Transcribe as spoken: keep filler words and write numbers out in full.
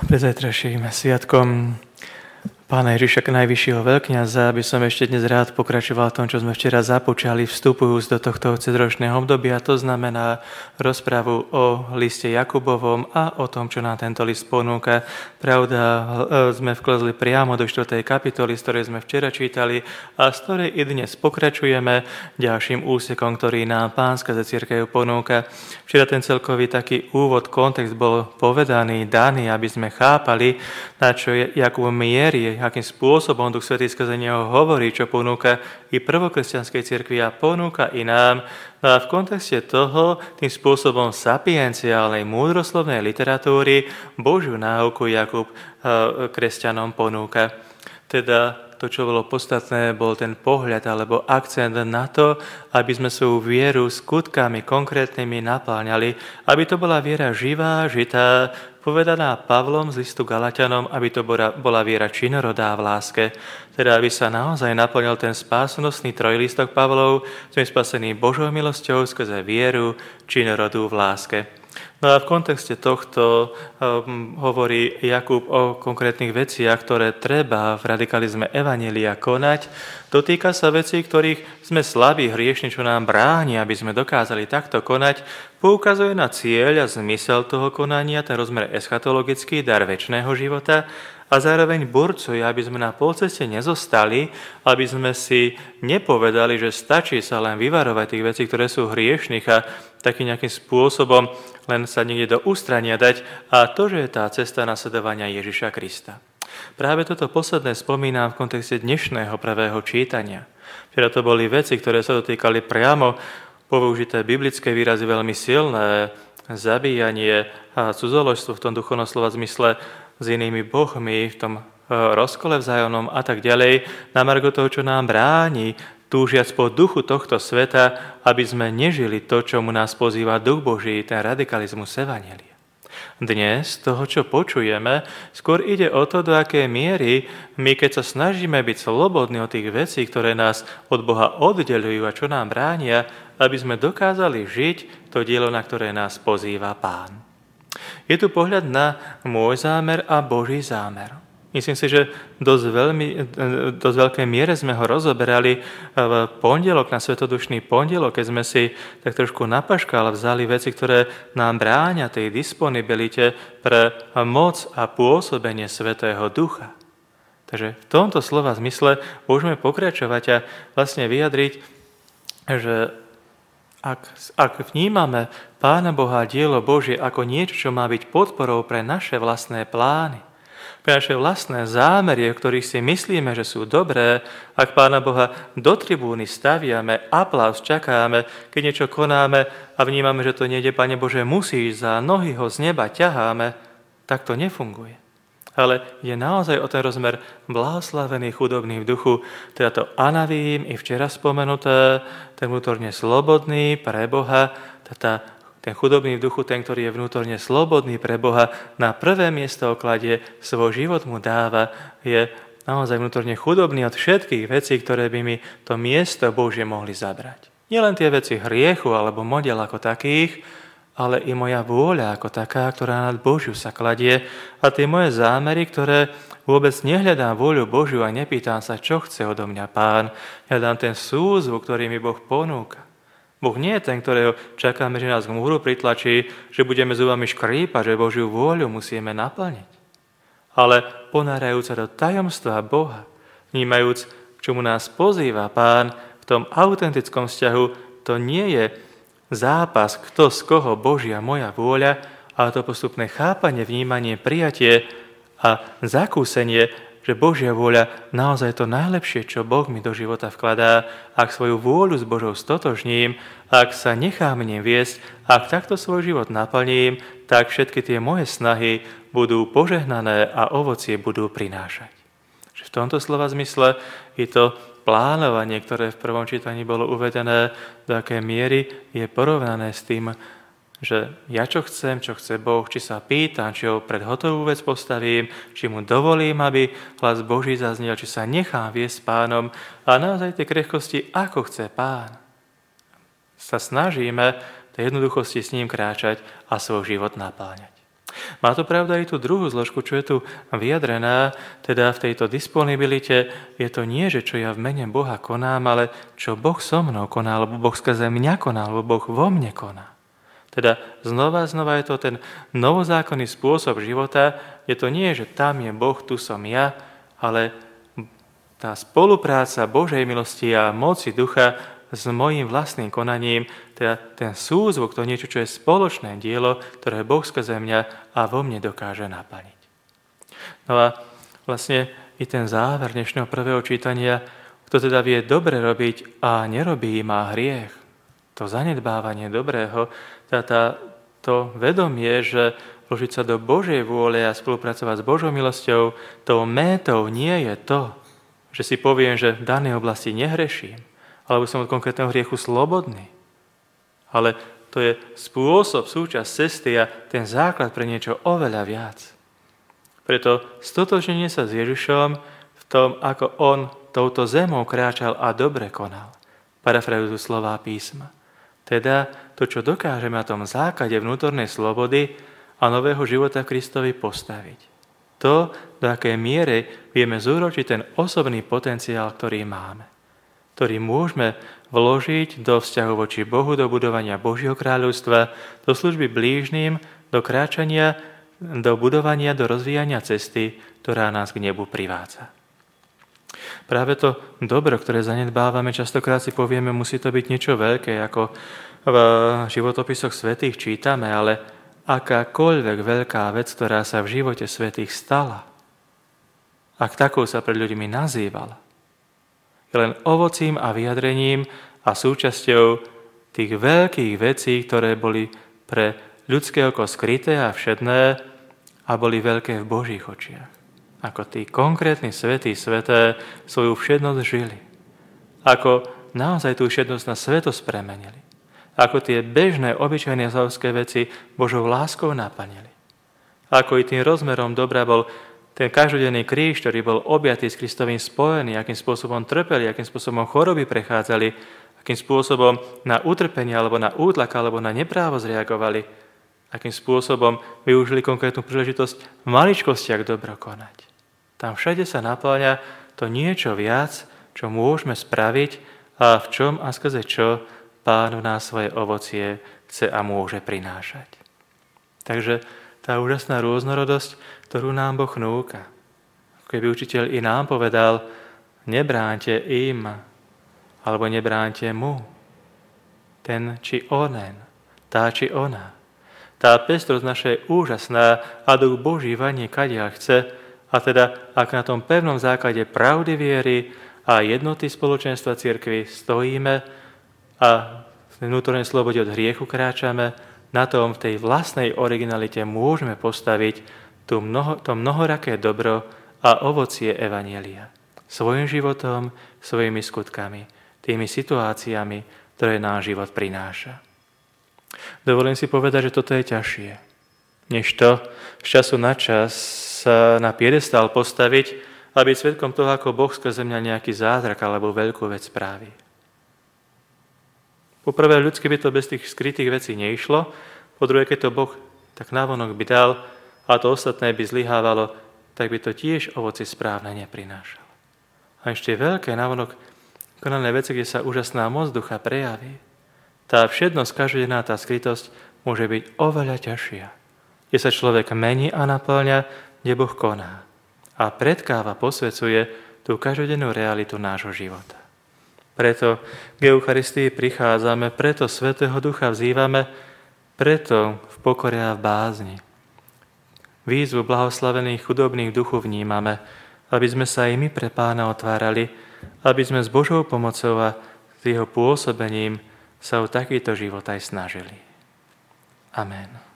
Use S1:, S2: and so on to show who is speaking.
S1: Pred zajtrajším sviatkom Pána Ježiša najvyššieho veľkňaza by som ešte dnes rád pokračoval v tom, čo sme včera započali, vstupujúc do tohto cezročného obdobia. To znamená rozprávu o liste Jakubovom a o tom, čo nám tento list ponúka. Pravda, sme vklzli priamo do štvrtej kapitoly, z ktorej sme včera čítali a z ktorej i dnes pokračujeme ďalším úsekom, ktorý nám Pánska za cirkev ponúka. Včera ten celkový taký úvod, kontext bol povedaný, daný, aby sme chápali, na čo Jakub mierí, akým spôsobom Duch Svätý skrze neho hovorí, čo ponúka i prvokresťanskej cirkvi a ponúka i nám. No a v kontexte toho, tým spôsobom sapienciálnej, múdroslovnej literatúry, Božiu náuku Jakub kresťanom ponúka. Teda to, čo bolo podstatné, bol ten pohľad alebo akcent na to, aby sme svoju vieru skutkami konkrétnymi napĺňali, aby to bola viera živá, žitá, povedaná Pavlom z listu Galatianom, aby to bola, bola viera činorodá v láske. Teda, aby sa naozaj naplnil ten spásonosný trojlistok Pavlov, sme spasení Božou milosťou skrze vieru činorodú v láske. No a v kontexte tohto um, hovorí Jakub o konkrétnych veciach, ktoré treba v radikalizme evanjelia konať. Dotýka sa vecí, ktorých sme slabí, hriešni, čo nám bráni, aby sme dokázali takto konať. Poukazuje na cieľ a zmysel toho konania, ten rozmer eschatologický, dar večného života, a zároveň burcuje, aby sme na polceste nezostali, aby sme si nepovedali, že stačí sa len vyvarovať tých vecí, ktoré sú hriešných a takým nejakým spôsobom len sa niekde do ústrania dať, a to, že je tá cesta nasledovania Ježiša Krista. Práve toto posledné spomínam v kontexte dnešného prvého čítania. Včera to boli veci, ktoré sa dotýkali priamo použité biblické výrazy veľmi silné, zabíjanie a cudzoložstvo v tom duchovnom slova zmysle s inými bohmi, v tom rozkole vzájomnom a tak ďalej, na margo toho, čo nám bráni, túžiac po duchu tohto sveta, aby sme nežili to, čomu nás pozýva Duch Boží, ten radikalizmus evanjelia. Dnes, z toho, čo počujeme, skôr ide o to, do akej miery my, keď sa snažíme byť slobodní od tých vecí, ktoré nás od Boha oddeľujú a čo nám bránia, aby sme dokázali žiť to dielo, na ktoré nás pozýva Pán. Je tu pohľad na môj zámer a Boží zámer. Myslím si, že dosť, veľmi, dosť veľkej miere sme ho rozoberali v pondelok, na Svetodušný pondelok, keď sme si tak trošku napaškal vzali veci, ktoré nám bráňa tej disponibilite pre moc a pôsobenie Svätého Ducha. Takže v tomto slova zmysle môžeme pokračovať a vlastne vyjadriť, že Ak, ak vnímame Pána Boha a dielo Božie ako niečo, čo má byť podporou pre naše vlastné plány, pre naše vlastné zámery, o ktorých si myslíme, že sú dobré, ak Pána Boha do tribúny staviame, aplauz čakáme, keď niečo konáme a vnímame, že to nejde, Pane Bože, musíš, za nohy ho z neba ťaháme, tak to nefunguje. Ale je naozaj o ten rozmer blahoslavený, chudobný v duchu, teda to anavím, i včera spomenuté, ten vnútorne slobodný pre Boha, teda ten chudobný v duchu, ten, ktorý je vnútorne slobodný pre Boha, na prvé miesto okladie, svoj život mu dáva, je naozaj vnútorne chudobný od všetkých vecí, ktoré by mi to miesto Božie mohli zabrať. Nielen tie veci hriechu alebo model ako takých, ale i moja vôľa ako taká, ktorá nad Božiu sa kladie, a tie moje zámery, ktoré vôbec nehľadám vôľu Božiu a nepýtam sa, čo chce odo mňa Pán. Hľadám ten súzvuk, ktorý mi Boh ponúka. Boh nie je ten, ktorého čakáme, že nás k múru pritlačí, že budeme zubami škrípať, že Božiu vôľu musíme naplniť. Ale ponárajúc sa do tajomstva Boha, vnímajúc, k čomu nás pozýva Pán, v tom autentickom vzťahu, to nie je zápas, kto z koho, Božia moja vôľa, ale to postupné chápanie, vnímanie, prijatie a zakúsenie, že Božia vôľa naozaj to najlepšie, čo Boh mi do života vkladá. Ak svoju vôľu s Božou stotožním, ak sa nechám ním viesť, ak takto svoj život naplním, tak všetky tie moje snahy budú požehnané a ovocie budú prinášať. V tomto slova zmysle je to plánovanie, ktoré v prvom čítaní bolo uvedené, do akej miery je porovnané s tým, že ja čo chcem, čo chce Boh, či sa pýtam, či ho pred hotovú vec postavím, či mu dovolím, aby hlas Boží zaznel, či sa nechám viesť Pánom, a naozaj tie krehkosti, ako chce Pán. Sa snažíme tej jednoduchosti s ním kráčať a svoj život napáňať. Má to pravda aj tú druhú zložku, čo je tu vyjadrená, teda v tejto disponibilite je to nie, že čo ja v mene Boha konám, ale čo Boh so mnou koná, alebo Boh skrze mňa koná, alebo Boh vo mne koná. Teda znova, znova je to ten novozákonný spôsob života, je to nie, že tam je Boh, tu som ja, ale tá spolupráca Božej milosti a moci ducha s mojím vlastným konaním, teda ten súzvuk, to niečo, čo je spoločné dielo, ktoré Boh skrze mňa a vo mne dokáže naplniť. No a vlastne i ten záver dnešného prvého čítania, kto teda vie dobre robiť a nerobí, má hriech. To zanedbávanie dobrého, teda tá, to vedomie, že vložiť sa do Božej vôle a spolupracovať s Božou milosťou, tou métou nie je to, že si poviem, že v danej oblasti nehreším, alebo som od konkrétneho hriechu slobodný. Ale to je spôsob, súčasť cesty a ten základ pre niečo oveľa viac. Preto stotožnenie sa s Ježišom v tom, ako on touto zemou kráčal a dobre konal. Parafrazujú slová písma. Teda to, čo dokážeme na tom základe vnútornej slobody a nového života v Kristovi postaviť. To, do akej miere vieme zúročiť ten osobný potenciál, ktorý máme, ktorý môžeme vložiť do vzťahu voči Bohu, do budovania Božieho kráľovstva, do služby blížnym, do kráčania, do budovania, do rozvíjania cesty, ktorá nás k nebu privádza. Práve to dobro, ktoré zanedbávame, častokrát si povieme, musí to byť niečo veľké, ako v životopisoch svätých čítame, ale akákoľvek veľká vec, ktorá sa v živote svätých stala, ak takou sa pred ľuďmi nazývala, je len ovocím a vyjadrením a súčasťou tých veľkých vecí, ktoré boli pre ľudské oko skryté a všedné a boli veľké v Božích očiach. Ako tí konkrétni svätí sveté svoju všednosť žili. Ako naozaj tú všednosť na svetosť premenili. Ako tie bežné, obyčajné zavské veci Božou láskou naplnili. Ako i tým rozmerom dobra bol ten každodenný kríž, ktorý bol objatý s Kristovým spojený, akým spôsobom trpeli, akým spôsobom choroby prechádzali, akým spôsobom na utrpenie, alebo na útlak, alebo na neprávo zreagovali, akým spôsobom využili konkrétnu príležitosť v maličkostiach dobro konať. Tam všade sa napĺňa to niečo viac, čo môžeme spraviť a v čom a skrze čo Pán v nás svoje ovocie chce a môže prinášať. Takže tá úžasná rôznorodosť, ktorú nám Boh núka. Keby učiteľ i nám povedal, nebránte im, alebo nebránte mu. Ten či onen, tá či ona. Tá pestrosť naša je úžasná a duch Boží vanie kadiaľ chce, a teda ak na tom pevnom základe pravdy viery a jednoty spoločenstva cirkvi stojíme a v vnútornej slobode od hriechu kráčame, na tom v tej vlastnej originalite môžeme postaviť to, mnoho, to mnohoraké dobro a ovocie evanjelia. Svojim životom, svojimi skutkami, tými situáciami, ktoré náš život prináša. Dovolím si povedať, že toto je ťažšie, než to z času na čas sa na piedestál postaviť a byť svedkom toho, ako Boh skrze mňa nejaký zázrak alebo veľkú vec spraví. Poprvé, ľudsky by to bez tých skrytých vecí neišlo, po druhé, keď to Boh tak návonok by dal a to ostatné by zlyhávalo, tak by to tiež ovoci správne neprinášalo. A ešte veľké návonok konané veci, kde sa úžasná moc ducha prejaví. Tá všednosť, každodenná tá skrytosť môže byť oveľa ťažšia, kde sa človek mení a naplňa, kde Boh koná a predkáva, posvecuje tú každodennú realitu nášho života. Preto k Eucharistii prichádzame, preto Svätého Ducha vzývame, preto v pokore a v bázni. Výzvu blahoslavených chudobných duchu vnímame, aby sme sa aj my pre Pána otvárali, aby sme s Božou pomocou a s jeho pôsobením sa o takýto život aj snažili. Amen.